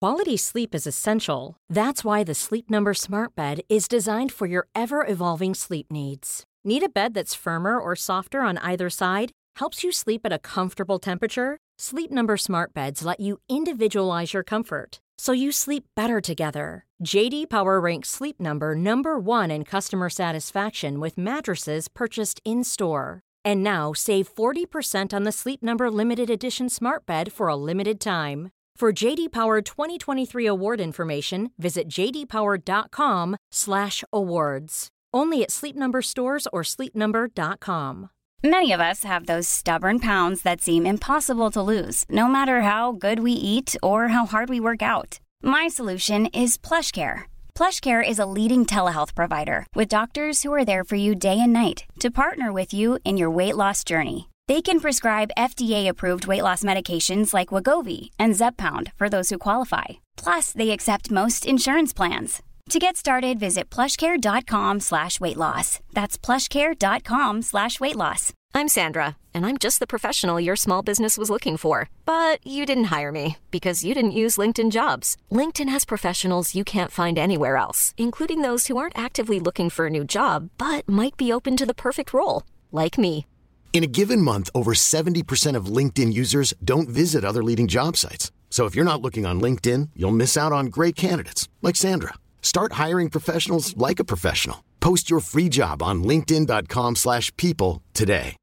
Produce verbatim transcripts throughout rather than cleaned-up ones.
Quality sleep is essential. That's why the Sleep Number Smart Bed is designed for your ever-evolving sleep needs. Need a bed that's firmer or softer on either side? Helps you sleep at a comfortable temperature? Sleep Number Smart Beds let you individualize your comfort, so you sleep better together. J D Power ranks Sleep Number number one in customer satisfaction with mattresses purchased in-store. And now, save forty percent on the Sleep Number Limited Edition Smart Bed for a limited time. For J D Power twenty twenty-three award information, visit j d power dot com slash awards. Only at Sleep Number stores or sleep number dot com. Many of us have those stubborn pounds that seem impossible to lose, no matter how good we eat or how hard we work out. My solution is PlushCare. PlushCare is a leading telehealth provider with doctors who are there for you day and night to partner with you in your weight loss journey. They can prescribe F D A-approved weight loss medications like Wegovy and Zepbound for those who qualify. Plus, they accept most insurance plans. To get started, visit plushcare.com slash weight loss. That's plushcare.com slash weight loss. I'm Sandra, and I'm just the professional your small business was looking for. But you didn't hire me because you didn't use LinkedIn Jobs. LinkedIn has professionals you can't find anywhere else, including those who aren't actively looking for a new job, but might be open to the perfect role, like me. In a given month, over seventy percent of LinkedIn users don't visit other leading job sites. So if you're not looking on LinkedIn, you'll miss out on great candidates like Sandra. Start hiring professionals like a professional. Post your free job on linkedin dot com slash people today.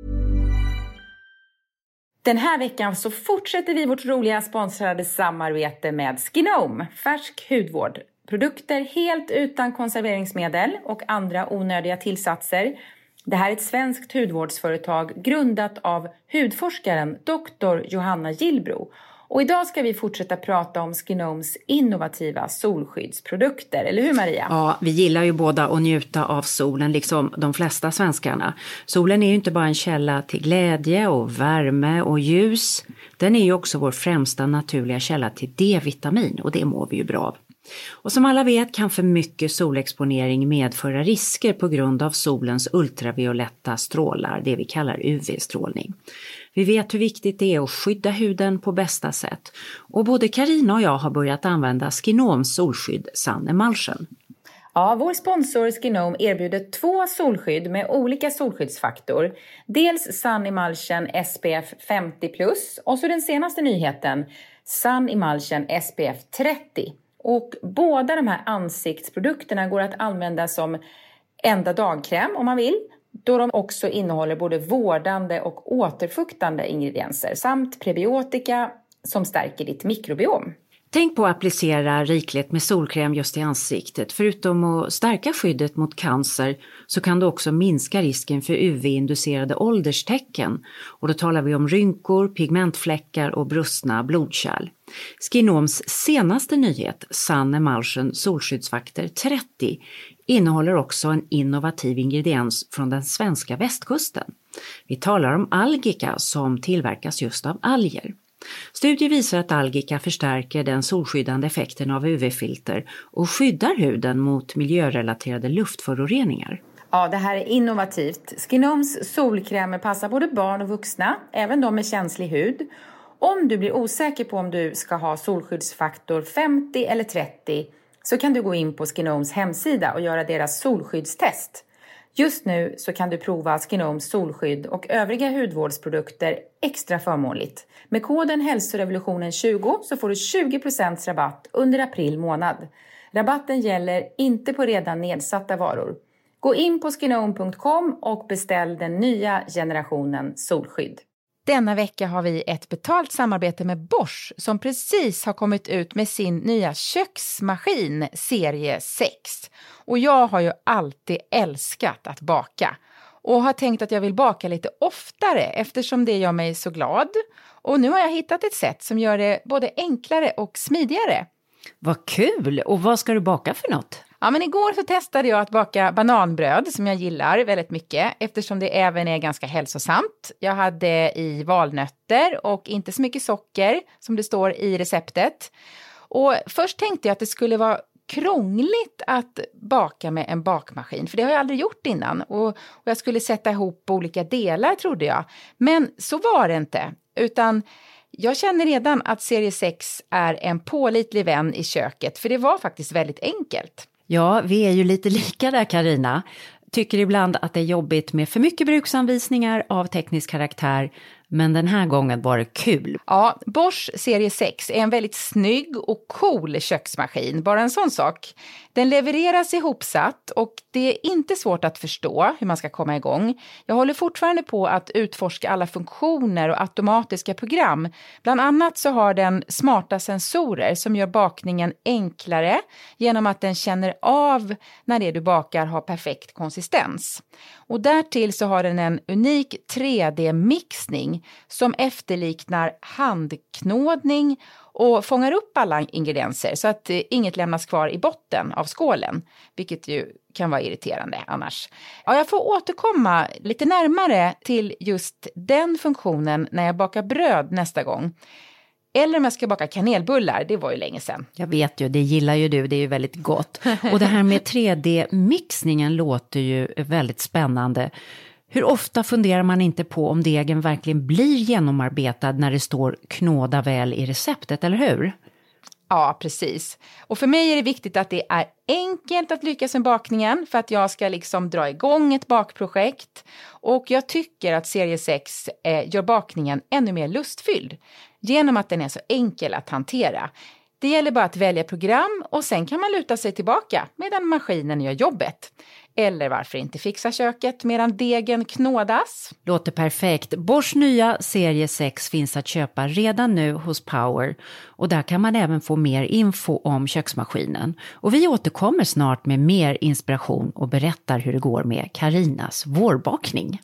Den här veckan så fortsätter vi vårt roliga sponsrade samarbete med Skinome, färsk hudvård. Produkter helt utan konserveringsmedel och andra onödiga tillsatser. Det här är ett svenskt hudvårdsföretag grundat av hudforskaren doktor Johanna Gillbro. Och idag ska vi fortsätta prata om Skinomes innovativa solskyddsprodukter. Eller hur, Maria? Ja, vi gillar ju båda att njuta av solen liksom de flesta svenskarna. Solen är ju inte bara en källa till glädje och värme och ljus. Den är ju också vår främsta naturliga källa till D-vitamin och det mår vi ju bra av. Och som alla vet kan för mycket solexponering medföra risker på grund av solens ultravioletta strålar, det vi kallar U V-strålning. Vi vet hur viktigt det är att skydda huden på bästa sätt. Och både Carina och jag har börjat använda Skinomes solskydd Sun Emulsion. Ja, vår sponsor Skinome erbjuder två solskydd med olika solskyddsfaktor. Dels Sun Emulsion S P F femtio plus och så den senaste nyheten Sun Emulsion S P F trettio. Och båda de här ansiktsprodukterna går att använda som enda dagkräm om man vill. Då de också innehåller både vårdande och återfuktande ingredienser samt prebiotika som stärker ditt mikrobiom. Tänk på att applicera rikligt med solkräm just i ansiktet. Förutom att stärka skyddet mot cancer så kan det också minska risken för U V-inducerade ålderstecken. Och då talar vi om rynkor, pigmentfläckar och brustna blodkärl. Skinomes senaste nyhet, Sun Emulsion solskyddsfaktor trettio, innehåller också en innovativ ingrediens från den svenska västkusten. Vi talar om algika som tillverkas just av alger. Studier visar att algika förstärker den solskyddande effekten av U V-filter och skyddar huden mot miljörelaterade luftföroreningar. Ja, det här är innovativt. Skinomes solkrämer passar både barn och vuxna, även de med känslig hud. Om du blir osäker på om du ska ha solskyddsfaktor femtio eller trettio så kan du gå in på Skinomes hemsida och göra deras solskyddstest. Just nu så kan du prova Skinomes solskydd och övriga hudvårdsprodukter extra förmånligt. Med koden hälsorevolutionen tjugo så får du tjugo procent rabatt under april månad. Rabatten gäller inte på redan nedsatta varor. Gå in på skinome punkt com och beställ den nya generationen solskydd. Denna vecka har vi ett betalt samarbete med Bosch som precis har kommit ut med sin nya köksmaskin serie sex. Och jag har ju alltid älskat att baka och har tänkt att jag vill baka lite oftare eftersom det gör mig så glad. Och nu har jag hittat ett sätt som gör det både enklare och smidigare. Vad kul! Och vad ska du baka för något? Ja, men igår så testade jag att baka bananbröd som jag gillar väldigt mycket eftersom det även är ganska hälsosamt. Jag hade i valnötter och inte så mycket socker som det står i receptet. Och först tänkte jag att det skulle vara krångligt att baka med en bakmaskin, för det har jag aldrig gjort innan. Och, och jag skulle sätta ihop olika delar trodde jag. Men så var det inte, utan Jag känner redan att serie sex är en pålitlig vän i köket, för det var faktiskt väldigt enkelt. Ja, vi är ju lite lika där, Carina. Tycker ibland att det är jobbigt med för mycket bruksanvisningar av teknisk karaktär, men den här gången var det kul. Ja, Bosch serie sex är en väldigt snygg och cool köksmaskin, bara en sån sak. Den levereras ihopsatt och det är inte svårt att förstå hur man ska komma igång. Jag håller fortfarande på att utforska alla funktioner och automatiska program. Bland annat så har den smarta sensorer som gör bakningen enklare genom att den känner av när det du bakar har perfekt konsistens. Och därtill så har den en unik tre D-mixning som efterliknar handknådning och fångar upp alla ingredienser så att inget lämnas kvar i botten av skålen, vilket ju kan vara irriterande annars. Ja, jag får återkomma lite närmare till just den funktionen när jag bakar bröd nästa gång. Eller om jag ska baka kanelbullar, det var ju länge sedan. Jag vet ju, det gillar ju du, det är ju väldigt gott. Och det här med tre D-mixningen låter ju väldigt spännande. Hur ofta funderar man inte på om degen verkligen blir genomarbetad när det står knåda väl i receptet, eller hur? Ja, precis. Och för mig är det viktigt att det är enkelt att lyckas med bakningen för att jag ska liksom dra igång ett bakprojekt. Och jag tycker att serie sex eh, gör bakningen ännu mer lustfylld genom att den är så enkel att hantera. Det gäller bara att välja program och sen kan man luta sig tillbaka medan maskinen gör jobbet. Eller varför inte fixa köket medan degen knådas? Låter perfekt. Bosch nya serie sex finns att köpa redan nu hos Power. Och där kan man även få mer info om köksmaskinen. Och vi återkommer snart med mer inspiration och berättar hur det går med Carinas vårbakning.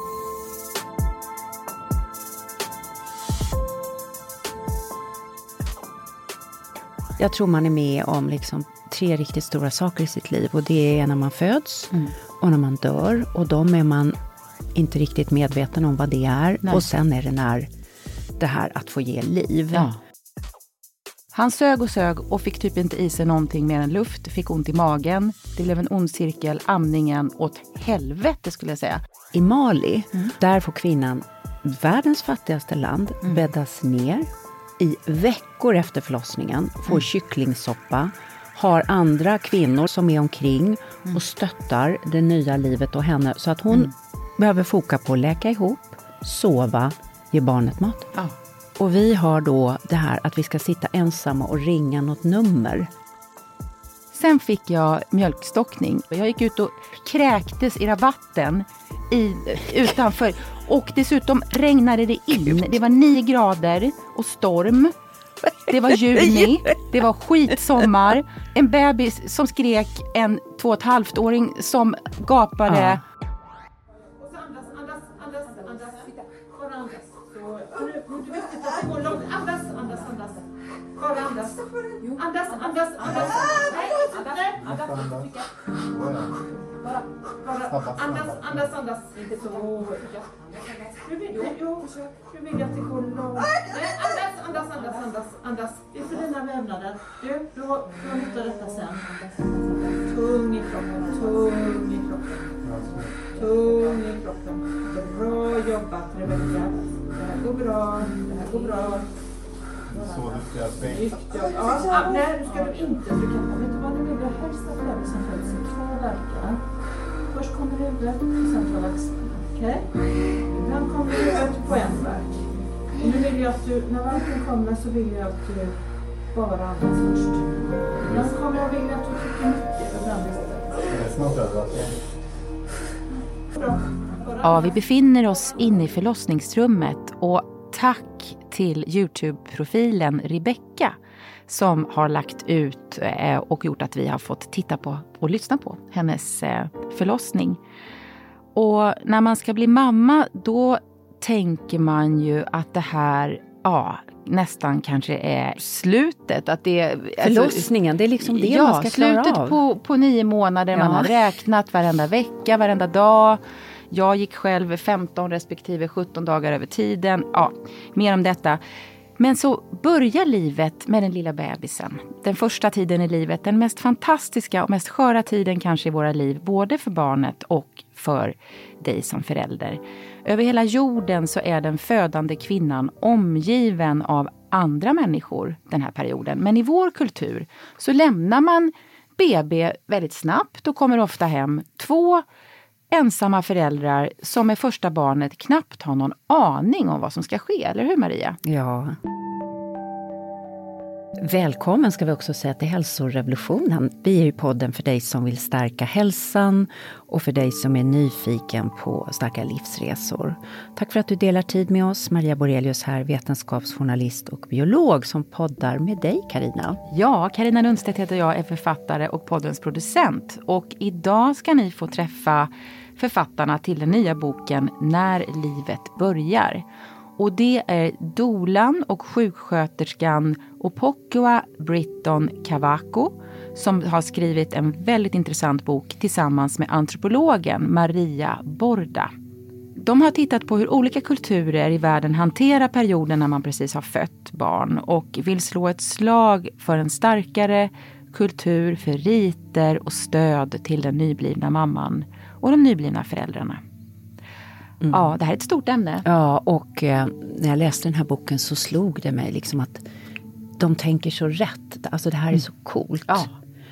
Jag tror man är med om liksom tre riktigt stora saker i sitt liv. Och det är när man föds mm. och när man dör. Och de är man inte riktigt medveten om vad det är. Nej. Och sen är det när det här att få ge liv. Ja. Han sög och sög och fick typ inte i sig någonting mer än luft. Fick ont i magen. Det blev en ond cirkel. Amningen åt helvete skulle jag säga. I Mali, mm. där får kvinnan, världens fattigaste land, mm. bäddas ner. I veckor efter förlossningen får mm. kycklingsoppa. Har andra kvinnor som är omkring mm. och stöttar det nya livet och henne. Så att hon mm. behöver foka på att läka ihop, sova, ge barnet mat. Ja. Och vi har då det här att vi ska sitta ensamma och ringa något nummer. Sen fick jag mjölkstockning. Jag gick ut och kräktes i rabatten i, utanför. Och dessutom regnade det in. Det var nio grader och storm. Det var juni. Det var skitsommar. En bebis som skrek, en två och ett halvt åring som gapade. Ja. Andas, andas, andas, andas. Bara andas. Nu är det viktigt att det går långt. Andas, andas, andas. Bara andas. Andas, andas, andas. Nej, andas, andas. Bara, bara. Andas, andas, andas. Inte så. Nu vill, jo, nu vill jag att det går långt. Nej, andas, andas, andas, andas, andas. Det är för dina vävnader. Du, du har nytta av detta sen. Tung i kroppen, tung i kroppen. Tung i kroppen. Bra jobbat, Rebecka. Det här går bra, det här går bra. Så du ska spänka. Ja, nej, du ska du inte. Du kan, vet du vad, du vill helst att bebisen föds i två veckor. Först kommer huvudet och sen två axlarna. Okej? Ibland kommer huvudet på en verk. Och nu vill jag att du, när verken kommer så vill jag att du bara andas först. Ibland kommer jag vilja att du trycker mycket och ibland istället. Det är snart över. Bra. Ja, vi befinner oss inne i förlossningsrummet och tack till YouTube-profilen Rebecka som har lagt ut och gjort att vi har fått titta på och lyssna på hennes förlossning. Och när man ska bli mamma då tänker man ju att det här ja, nästan kanske är slutet. Att det är, förlossningen, alltså, det är liksom det ja, man ska klara av. Slutet på, på nio månader, ja. Man har räknat varenda vecka, varenda dag. Jag gick själv femton respektive sjutton dagar över tiden. Ja, mer om detta. Men så börjar livet med den lilla bebisen. Den första tiden i livet, den mest fantastiska och mest sköra tiden kanske i våra liv. Både för barnet och för dig som förälder. Över hela jorden så är den födande kvinnan omgiven av andra människor den här perioden. Men i vår kultur så lämnar man B B väldigt snabbt och kommer ofta hem två ensamma föräldrar som med första barnet knappt har någon aning om vad som ska ske. Eller hur, Maria? Ja. Välkommen ska vi också säga till Hälsorevolutionen. Vi är ju podden för dig som vill stärka hälsan och för dig som är nyfiken på starka livsresor. Tack för att du delar tid med oss. Maria Borelius här, vetenskapsjournalist och biolog som poddar med dig, Carina. Ja, Carina Lundstedt heter jag, är författare och poddens producent. Och idag ska ni få träffa författarna till den nya boken När livet börjar. Och det är dolan och sjuksköterskan Opokua Britton Cavaco som har skrivit en väldigt intressant bok tillsammans med antropologen Maria Borda. De har tittat på hur olika kulturer i världen hanterar perioden när man precis har fött barn och vill slå ett slag för en starkare kultur för riter och stöd till den nyblivna mamman och de nyblivna föräldrarna. Mm. Ja, det här är ett stort ämne. Ja, och eh, när jag läste den här boken så slog det mig liksom att de tänker så rätt. Alltså det här är mm. så coolt. Ja.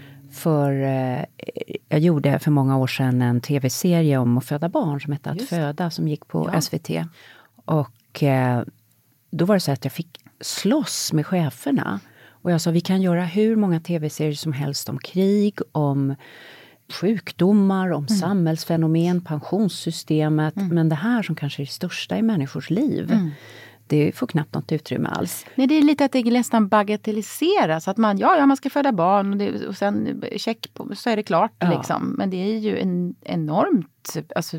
För eh, jag gjorde för många år sedan en tv-serie om att föda barn som hette Att Just. föda som gick på ja. S V T. Och eh, då var det så att jag fick slåss med cheferna. Och jag sa, vi kan göra hur många tv-serier som helst om krig, om sjukdomar, om mm. samhällsfenomen, pensionssystemet. Mm. Men det här som kanske är det största i människors liv, mm. det får knappt något utrymme alls. Nej, det är lite att det nästan bagatelliseras. Att man, ja, ja, man ska föda barn och, det, och sen check på, så är det klart. Ja. Liksom. Men det är ju en, enormt... Alltså,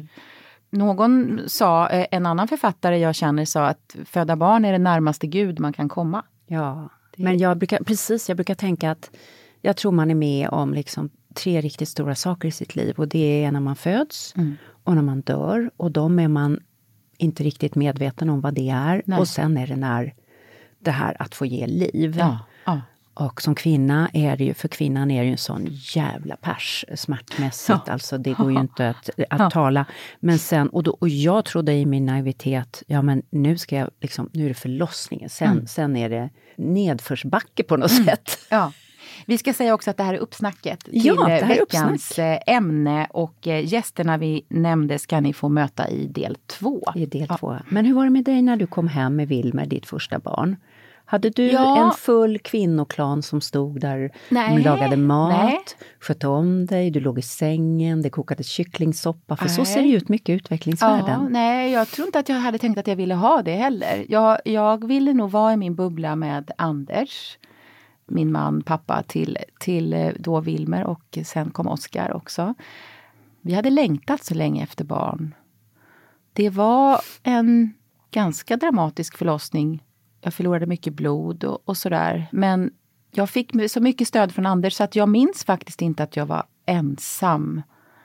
någon sa, en annan författare jag känner sa att föda barn är det närmaste Gud man kan komma. Ja, det... men jag brukar, precis, jag brukar tänka att jag tror man är med om liksom tre riktigt stora saker i sitt liv. Och det är när man föds mm. och när man dör. Och de är man inte riktigt medveten om vad det är. Nej. Och sen är det när det här att få ge liv. Ja, ja. Och som kvinna är det ju, för kvinnan är det ju en sån jävla pers smärtmässigt. Ja. Alltså det går ju inte att, att ja. tala. Men sen, och, då, och jag trodde i min naivitet, ja men nu ska jag liksom, nu är det förlossningen. Sen, mm. sen är det nedförsbacke på något mm. sätt. Ja. Vi ska säga också att det här är uppsnacket till ja, det här veckans uppsnack. ämne. Och gästerna vi nämnde ska ni få möta i del två. I del ja. två. Men hur var det med dig när du kom hem med Wilmer, ditt första barn? Hade du ja. en full kvinnoklan som stod där nej, och lagade mat, nej. skötte om dig, du låg i sängen, det kokade kycklingsoppa, för nej. så ser det ut mycket i utvecklingsvärlden. Ja, nej, jag tror inte att jag hade tänkt att jag ville ha det heller. Jag, jag ville nog vara i min bubbla med Anders, min man, pappa till, till då Wilmer, och sen kom Oskar också. Vi hade längtat så länge efter barn. Det var en ganska dramatisk förlossning. Jag förlorade mycket blod och, och sådär. Men jag fick så mycket stöd från Anders så att jag minns faktiskt inte att jag var ensam.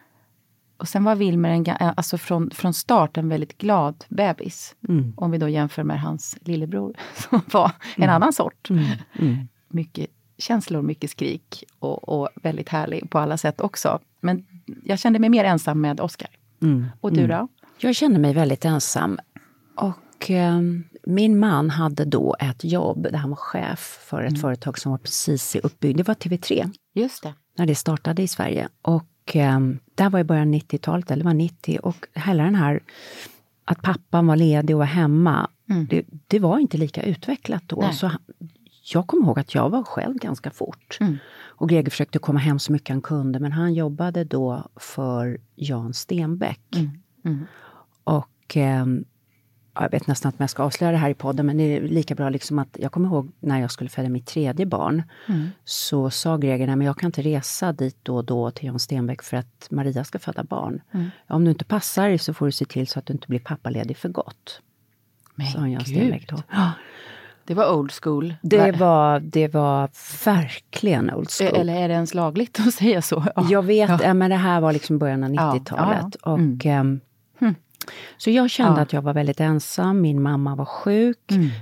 Och sen var Wilmer en, alltså från, från start en väldigt glad bebis. Mm. Om vi då jämför med hans lillebror som var en mm. annan sort. Mm. Mm. Mycket känslor, mycket skrik och, och väldigt härlig på alla sätt också. Men jag kände mig mer ensam med Oskar. Mm. Och du då? Mm. Jag kände mig väldigt ensam. Och eh, min man hade då ett jobb där han var chef för ett mm. företag som var precis i uppbyggnad. Det var T V tre. Just det. När det startade i Sverige. Och eh, där var i början nittiotalet, eller var nittio. Och hela den här, att pappan var ledig och var hemma. Mm. Det, det var inte lika utvecklat då. Nej. Så jag kommer ihåg att jag var själv ganska fort. Mm. Och Greger försökte komma hem så mycket han kunde. Men han jobbade då för Jan Stenbeck. Mm. Mm. Och eh, jag vet nästan att jag ska avslöja det här i podden. Men det är lika bra liksom att jag kommer ihåg när jag skulle föda mitt tredje barn. Mm. Så sa Greger, nej men jag kan inte resa dit då och då till Jan Stenbeck för att Maria ska föda barn. Mm. Om du inte passar så får du se till så att du inte blir pappaledig för gott. Men sa Jan Stenbeck då. Ja. Det var old school. Det var, det var verkligen old school. Eller är det ens lagligt att säga så? Ja. Jag vet, ja. men det här var liksom början av nittiotalet. Ja. Och, mm. um, så jag kände ja. att jag var väldigt ensam. Min mamma var sjuk. Mm.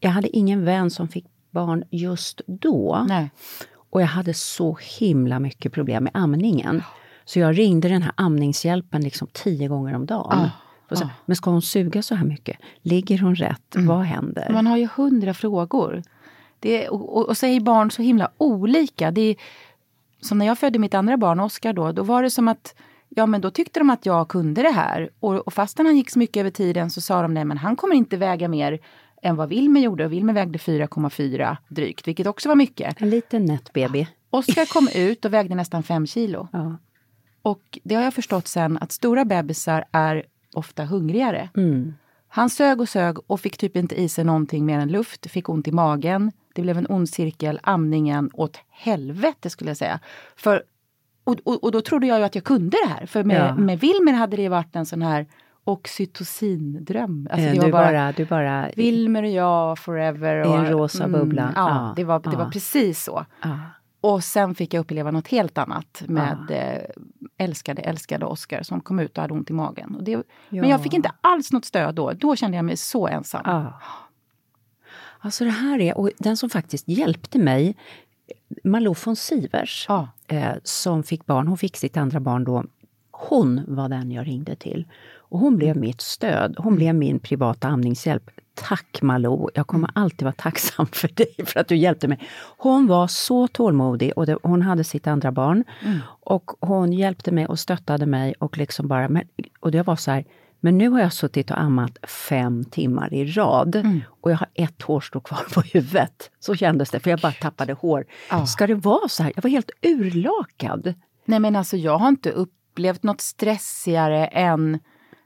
jag hade ingen vän som fick barn just då. Nej. Och jag hade så himla mycket problem med amningen. Så jag ringde den här amningshjälpen liksom tio gånger om dagen. Ah, och så, ah. Men ska hon suga så här mycket? Ligger hon rätt? Mm. Vad händer? Man har ju hundra frågor. Det är, och, och, och så är barn så himla olika. Det är, som när jag födde mitt andra barn, Oscar då, då var det som att, ja men då tyckte de att jag kunde det här. Och, och fastän han gick så mycket över tiden så sa de, nej men han kommer inte väga mer än vad Wilmer gjorde. Och Wilmer vägde fyra komma fyra drygt, vilket också var mycket. En liten nätt baby. Oscar kom ut och vägde nästan fem kilo. Ja. Och det har jag förstått sen att stora bebisar är ofta hungrigare. Mm. Han sög och sög och fick typ inte i sig någonting mer än luft. Fick ont i magen. Det blev en ond cirkel. Amningen åt helvete skulle jag säga. För, och, och, och då trodde jag ju att jag kunde det här. För med, Ja. med Wilmer hade det varit en sån här oxytocindröm. Alltså det du, var bara, bara, du bara... Wilmer och jag forever. I en och, rosa bubbla. Ja, Ja, det, var, det ja. var precis så. Ja. Och sen fick jag uppleva något helt annat med ja. eh, älskade, älskade Oscar som kom ut och hade ont i magen. Och det, Ja. Men jag fick inte alls något stöd då. Då kände jag mig så ensam. Ja. Alltså det här är, och den som faktiskt hjälpte mig, Malou von Sivers, Ja. eh, som fick barn, hon fick sitt andra barn då. Hon var den jag ringde till. Och hon blev mitt stöd. Hon blev min privata amningshjälp. Tack Malou, jag kommer alltid vara tacksam för dig för att du hjälpte mig. Hon var så tålmodig och det, hon hade sitt andra barn. Mm. Och hon hjälpte mig och stöttade mig och liksom bara, men, och det var så här, men nu har jag suttit och ammat fem timmar i rad. Mm. Och jag har ett hårstrå kvar på huvudet. Så kändes det, för jag bara tappade hår. Ja. Ska det vara så här? Jag var helt urlakad. Nej men alltså jag har inte upplevt något stressigare än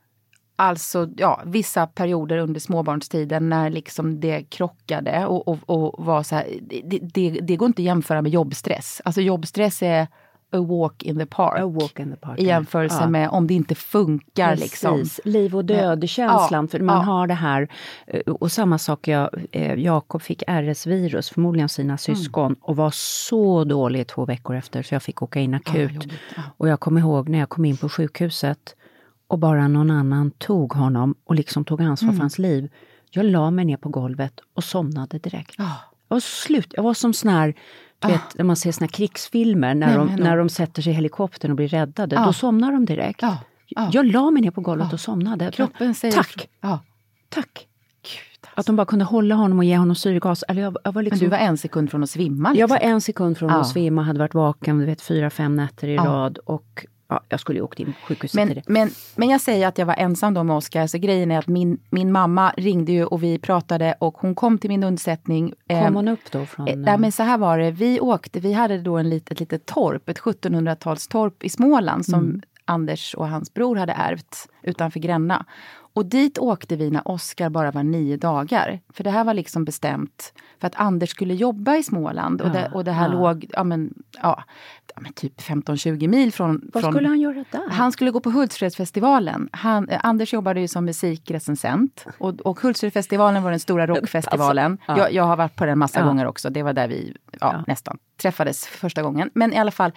alltså ja, vissa perioder under småbarnstiden när liksom det krockade och, och, och var så här, det, det, det går inte att jämföra med jobbstress. Alltså jobbstress är a walk in the park. A walk in the park. I jämförelse ja. med om det inte funkar. Precis. Liksom. Liv och död-känslan. Ja. För man ja. har det här. Och samma sak, jag, Jakob fick R S-virus, förmodligen sina syskon. Mm. Och var så dålig två veckor efter så jag fick åka in akut. Ja, ja. Och jag kommer ihåg när jag kom in på sjukhuset. Och bara någon annan tog honom och liksom tog ansvar mm. för hans liv. Jag la mig ner på golvet och somnade direkt. Oh. Jag var slut. Jag var som sån här, du oh. vet, när man ser såna här krigsfilmer. När, Nej, de, när de sätter sig i helikoptern och blir räddade. Oh. Då somnar de direkt. Oh. Oh. Jag la mig ner på golvet oh. och somnade. Kroppen säger... Tack. Oh. Tack. Gud, alltså. Att de bara kunde hålla honom och ge honom syrgas. Eller jag, jag var liksom, Men du var en sekund från att svimma? Liksom. Jag var en sekund från oh. att svimma. Hade varit vaken, du vet, fyra, fem nätter i oh. rad. Och... Ja, jag skulle ju åkt in på sjukhuset men, till det. Men, men jag säger att jag var ensam då med Oscar. Så grejen är att min, min mamma ringde ju och vi pratade och hon kom till min undsättning. Kom hon upp då? Från, eh, nej, men så här var det. Vi åkte, vi hade då en lit, ett litet torp, ett sjuttonhundratalstorp i Småland som mm. Anders och hans bror hade ärvt utanför Gränna. Och dit åkte vi när Oscar bara var nio dagar. För det här var liksom bestämt för att Anders skulle jobba i Småland. Och, ja, det, och det här ja. låg ja, men, ja, men typ femton tjugo mil från... Vad från, skulle han göra där? Han skulle gå på Hultsfredsfestivalen. Han, eh, Anders jobbade ju som musikrecensent. Och, och Hultsfredsfestivalen var den stora rockfestivalen. Alltså, ja. jag, jag har varit på den massa ja. gånger också. Det var där vi ja, ja. nästan träffades första gången. Men i alla fall...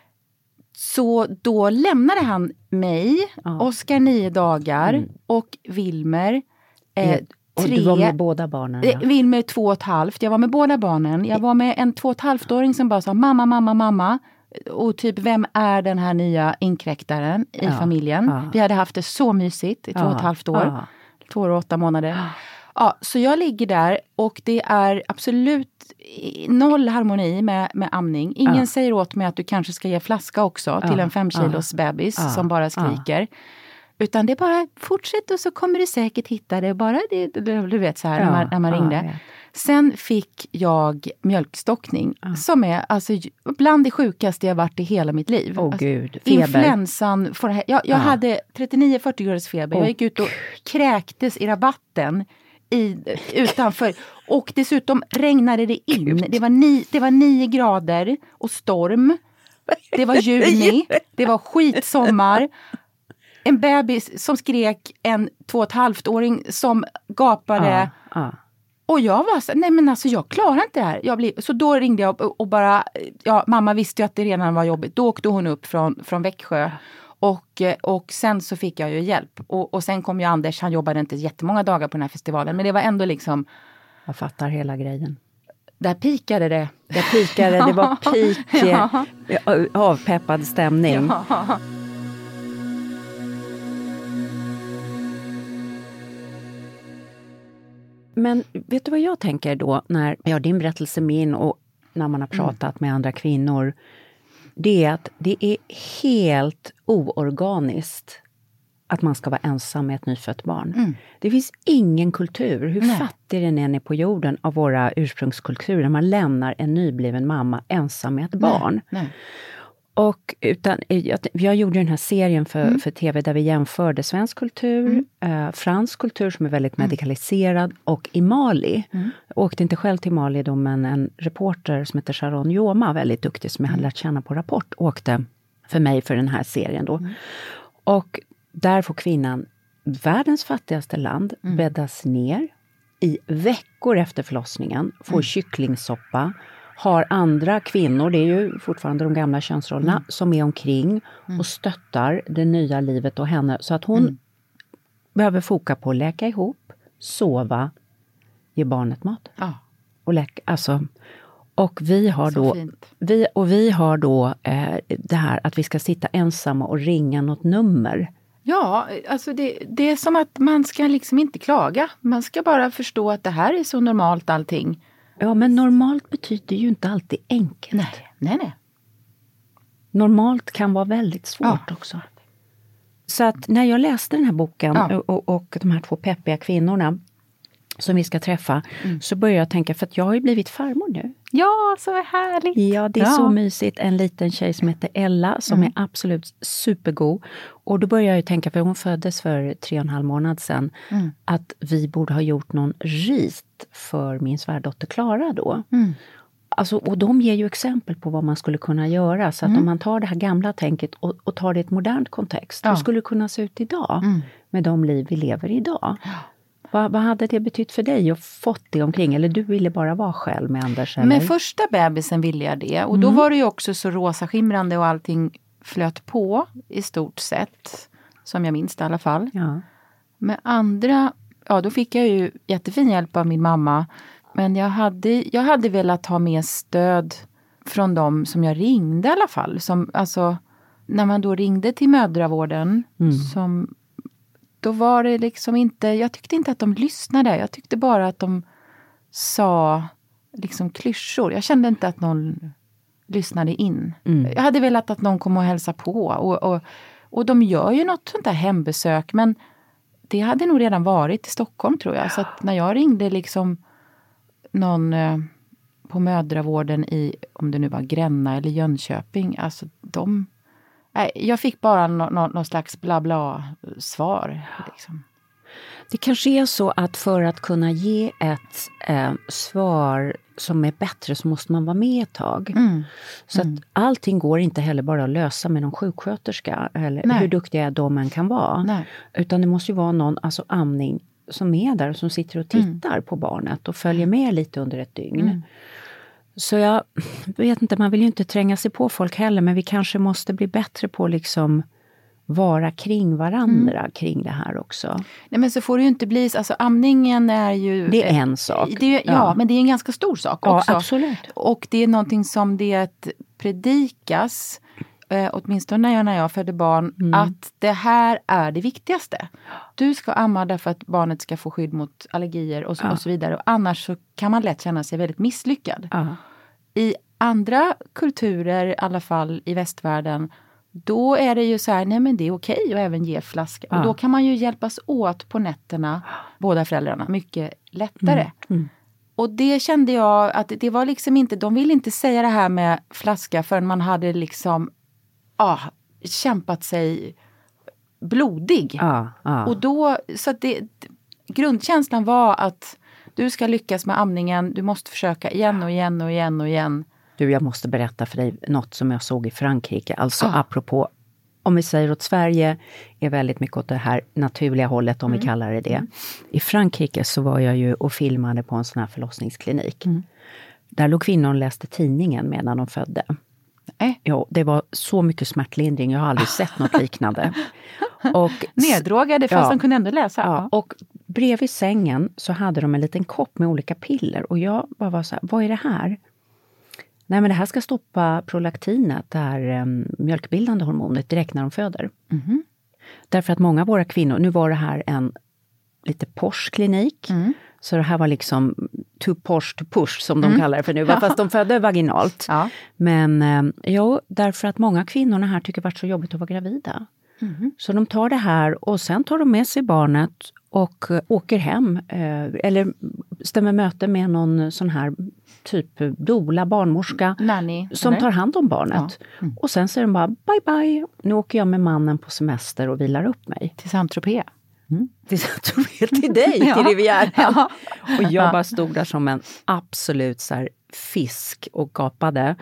Så då lämnade han mig, ja. Oscar nio dagar mm. och Wilmer eh, och tre. Du var med båda barnen? Ja. Eh, Wilmer två och ett halvt. Jag var med båda barnen. Jag var med en två och ett halvt-åring som bara sa mamma, mamma, mamma. Och typ, vem är den här nya inkräktaren i ja. familjen? Ja. Vi hade haft det så mysigt i två ja. och ett halvt år. Ja. Två år och åtta månader. Ja. Ja, så jag ligger där och det är absolut noll harmoni med, med amning. Ingen ja. säger åt mig att du kanske ska ge flaska också ja. till en fem kilos ja. bebis ja. som bara skriker. Ja. Utan det är bara fortsätt och så kommer du säkert hitta det. Bara det, du vet så här ja. när man, när man ringde. Ja, sen fick jag mjölkstockning ja. som är alltså bland det sjukaste jag varit i hela mitt liv. Åh oh, alltså, gud, feber. Influensan. För, jag jag ja. hade trettionio fyrtio graders feber. Oh. Jag gick ut och kräktes i rabatten. I, utanför. Och dessutom regnade det in. Det var, ni, det var nio grader och storm. Det var juni. Det var skitsommar. En bebis som skrek, en två och ett halvt-åring som gapade. Ah, ah. Och jag var så, nej men alltså jag klarar inte det här. Jag blir, så då ringde jag och, och bara, ja mamma visste ju att det redan var jobbigt. Då åkte hon upp från, från Växjö. Och, och sen så fick jag ju hjälp. Och, och sen kom ju Anders, han jobbade inte jättemånga dagar på den här festivalen. Men det var ändå liksom, Jag fattar hela grejen. Där pikade det. Där pikade, det var pik, ja. Avpeppad stämning. Ja. Men vet du vad jag tänker då när jag har din berättelse min och när man har pratat mm. med andra kvinnor? Det är att det är helt oorganiskt att man ska vara ensam med ett nyfött barn. Mm. Det finns ingen kultur, hur Nej. fattig den än är på jorden av våra ursprungskulturer, man lämnar en nybliven mamma ensam med ett barn. Nej. Nej. Och utan, jag, jag gjorde den här serien för, mm. för tv där vi jämförde svensk kultur, mm. eh, fransk kultur som är väldigt mm. medikaliserad och i Mali. Mm. Jag åkte inte själv till Mali då, men en reporter som heter Sharon Joma, väldigt duktig som jag hade lärt känna på Rapport, åkte för mig för den här serien då. Mm. Och där får kvinnan, världens fattigaste land, mm. bäddas ner i veckor efter förlossningen, får mm. kycklingsoppa, har andra kvinnor, det är ju fortfarande de gamla könsrollerna, mm. som är omkring mm. och stöttar det nya livet och henne. Så att hon mm. behöver foka på att läka ihop, sova, ge barnet mat. Ah. Och läka, alltså, och vi har Så då, vi, och vi har då eh, det här att vi ska sitta ensamma och ringa något nummer. Ja, alltså det, det är som att man ska liksom inte klaga. Man ska bara förstå att det här är så normalt allting. Ja, men normalt betyder ju inte alltid enkelt. Nej, nej, nej. Normalt kan vara väldigt svårt ja. också. Så att när jag läste den här boken ja. och, och de här två peppiga kvinnorna som vi ska träffa, mm. så började jag tänka, för att jag har ju blivit farmor nu. Ja, så härligt. Ja, det är ja. så mysigt. En liten tjej som heter Ella som mm. är absolut supergod. Och då började jag ju tänka, för hon föddes för tre och en halv månad sedan, mm. att vi borde ha gjort någon rit för min svärdotter Klara då. Mm. Alltså, och de ger ju exempel på vad man skulle kunna göra. Så att mm. om man tar det här gamla tänket och, och tar det i ett modernt kontext, ja. hur skulle det kunna se ut idag mm. med de liv vi lever idag? Ja. Vad, vad hade det betytt för dig att fått det omkring? Eller du ville bara vara själv med Anders? Eller? Med första bebisen ville jag det. Och då mm. var det ju också så rosa skimrande och allting flöt på i stort sett. Som jag minns det i alla fall. Ja. Med andra, ja då fick jag ju jättefin hjälp av min mamma. Men jag hade, jag hade velat ha mer stöd från dem som jag ringde i alla fall. Som, alltså, när man då ringde till mödravården mm. som... Då var det liksom inte, jag tyckte inte att de lyssnade. Jag tyckte bara att de sa liksom klyschor. Jag kände inte att någon lyssnade in. Mm. Jag hade velat att någon kom och hälsa på. Och, och, och de gör ju något sånt där hembesök. Men det hade nog redan varit i Stockholm tror jag. Så att när jag ringde liksom någon eh, på mödravården i, om det nu var Gränna eller Jönköping. Alltså de... Nej, jag fick bara no, no, någon slags bla bla svar. Liksom. Det kanske är så att för att kunna ge ett eh, svar som är bättre så måste man vara med ett tag. Mm. Så mm. att allting går inte heller bara att lösa med någon sjuksköterska. Eller Nej. hur duktiga de än kan vara. Nej. Utan det måste ju vara någon, alltså amning, som är där och som sitter och tittar mm. på barnet och följer med lite under ett dygn. Mm. Så jag vet inte, man vill ju inte tränga sig på folk heller, men vi kanske måste bli bättre på liksom vara kring varandra mm. kring det här också. Nej, men så får det ju inte bli, alltså amningen är ju... Det är en sak. Det är, ja, ja, men det är en ganska stor sak också. Ja, absolut. Och det är någonting som det predikas, eh, åtminstone när jag, när jag födde barn, mm. att det här är det viktigaste. Du ska amma därför att barnet ska få skydd mot allergier och så, ja. och så vidare. Och annars så kan man lätt känna sig väldigt misslyckad. Ja. I andra kulturer, i alla fall i västvärlden, då är det ju så här, nej men det är okej att även ge flaska. Ja. Och då kan man ju hjälpas åt på nätterna, båda föräldrarna, mycket lättare. Mm. Mm. Och det kände jag att det var liksom inte, de ville inte säga det här med flaska förrän man hade liksom ah, kämpat sig blodig. Ja, ja. Och då, så att det, grundkänslan var att du ska lyckas med amningen, du måste försöka igen och igen och igen och igen. Du, jag måste berätta för dig något som jag såg i Frankrike. Alltså ah. apropå, om vi säger åt Sverige är väldigt mycket åt det här naturliga hållet, om mm. vi kallar det det. Mm. I Frankrike så var jag ju och filmade på en sån här förlossningsklinik. Mm. Där låg kvinnor och läste tidningen medan de födde. Äh. Jo, det var så mycket smärtlindring, jag har aldrig sett något liknande. Och, Neddrogade fast ja, de kunde ändå läsa. Ja, och bredvid sängen så hade de en liten kopp med olika piller. Och jag bara var så här, vad är det här? Nej, men det här ska stoppa prolaktinet, det här um, mjölkbildande hormonet, direkt när de föder. Mm-hmm. Därför att många av våra kvinnor, nu var det här en lite Porsche-klinik. Mm. Så det här var liksom too Porsche to push som de mm. kallar det för nu. Fast de födde vaginalt. Ja. Men um, jo, därför att många kvinnorna här tycker det varit så jobbigt att vara gravida. Mm. Så de tar det här och sen tar de med sig barnet och uh, åker hem. Uh, eller stämmer möte med någon sån här typ doula, barnmorska. Nanny, som eller? tar hand om barnet. Ja. Mm. Och sen säger de bara bye bye. Nu åker jag med mannen på semester och vilar upp mig. Till Saint-Tropez. Mm. Till Saint-Tropez, till dig, ja. Till Rivieran. Ja. Och jag bara stod där som en absolut så här fisk och gapade.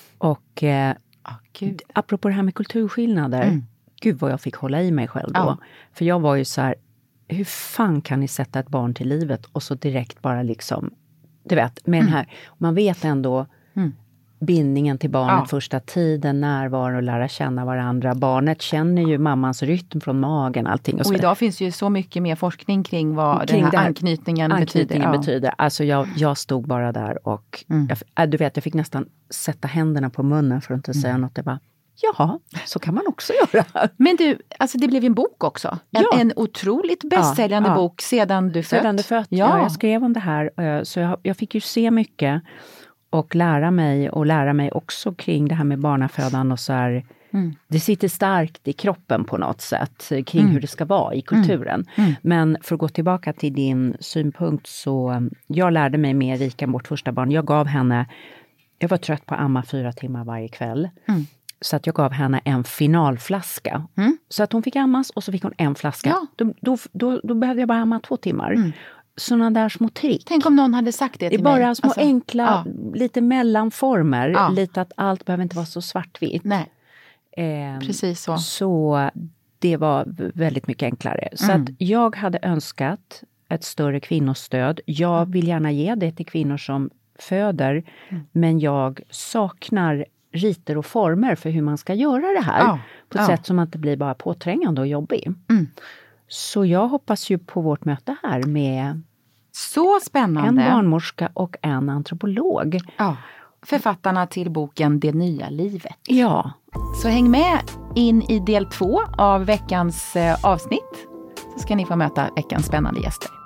Och eh, oh, Gud. Apropå det här med kulturskillnader. Mm. Gud vad jag fick hålla i mig själv då. Ja. För jag var ju så här, hur fan kan ni sätta ett barn till livet och så direkt bara liksom, du vet, med mm. den här, man vet ändå mm. bindningen till barnet ja. Första tiden, närvaro och lära känna varandra. Barnet känner ju mammans rytm från magen, allting. Och, och idag finns ju så mycket mer forskning kring vad kring den här anknytningen, anknytningen betyder. betyder. Ja. Alltså jag, jag stod bara där och, mm. jag, du vet, jag fick nästan sätta händerna på munnen för att inte säga mm. något. Det bara, ja, så kan man också göra. Men du, alltså det blev en bok också. En, ja. en otroligt bästsäljande ja, ja. bok sedan du fött. Sedan du fött, ja. ja. Jag skrev om det här. Så jag, jag fick ju se mycket och lära mig och lära mig också kring det här med barnafödan och så här. Mm. Det sitter starkt i kroppen på något sätt kring mm. hur det ska vara i kulturen. Mm. Mm. Men för att gå tillbaka till din synpunkt så jag lärde mig med Erika, vårt första barn. Jag gav henne, jag var trött på att amma fyra timmar varje kväll. Mm. Så att jag gav henne en finalflaska. Mm. Så att hon fick ammas och så fick hon en flaska. Ja. Då, då, då, då behövde jag bara amma två timmar. Mm. Sådana där små trick. Tänk om någon hade sagt det till mig. Det är bara mig. små alltså, enkla, ja. Lite mellanformer. Ja. Lite att allt behöver inte vara så svartvitt. Nej, eh, precis så. Så det var väldigt mycket enklare. Så mm. att jag hade önskat ett större kvinnostöd. Jag vill gärna ge det till kvinnor som föder. Mm. Men jag saknar riter och former för hur man ska göra det här. Ja. På ett ja. sätt som inte blir bara påträngande och jobbig. Mm. Så jag hoppas ju på vårt möte här med så spännande. En barnmorska och en antropolog. Ja. Författarna till boken Det nya livet. Ja. Så häng med in i del två av veckans eh, avsnitt. Så ska ni få möta veckans spännande gäster.